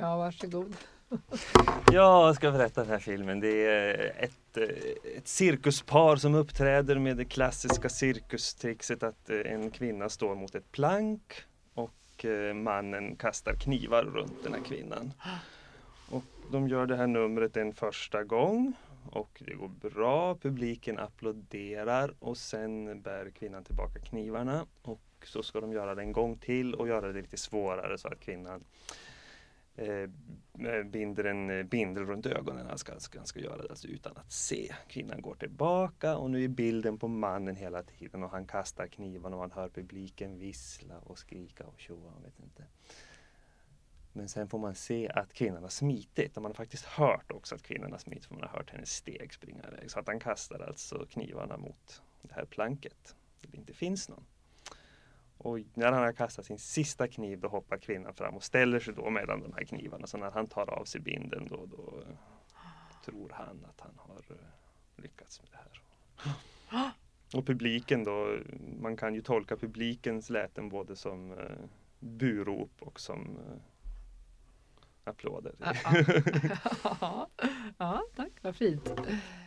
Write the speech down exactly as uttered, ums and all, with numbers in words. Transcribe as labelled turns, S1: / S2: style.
S1: Ja, varsågod.
S2: Jag ska berätta den här filmen. Det är ett, ett cirkuspar som uppträder med det klassiska cirkustrixet att en kvinna står mot ett plank och mannen kastar knivar runt den här kvinnan. Och de gör det här numret en första gång och det går bra. Publiken applåderar och sen bär kvinnan tillbaka knivarna och så ska de göra det en gång till och göra det lite svårare så att kvinnan Eh, binder en bindel runt ögonen. Han ska, ska, ska göra det alltså utan att se. Kvinnan går tillbaka och nu är bilden på mannen hela tiden och han kastar kniven och man hör publiken vissla och skrika och tjoa, jag vet inte. Men sen får man se att kvinnan har smitit och man har faktiskt hört också att kvinnan har smitit för man har hört hennes steg springa iväg. Så att han kastar alltså knivarna mot det här planket där det inte finns någon. Och när han har kastat sin sista kniv då hoppar kvinnan fram och ställer sig då mellan de här knivarna. Så när han tar av sig binden då, då tror han att han har lyckats med det här. Och publiken då, man kan ju tolka publikens läten både som eh, burop och som eh, applåder.
S1: Ja, ja. Ja, tack, vad fint.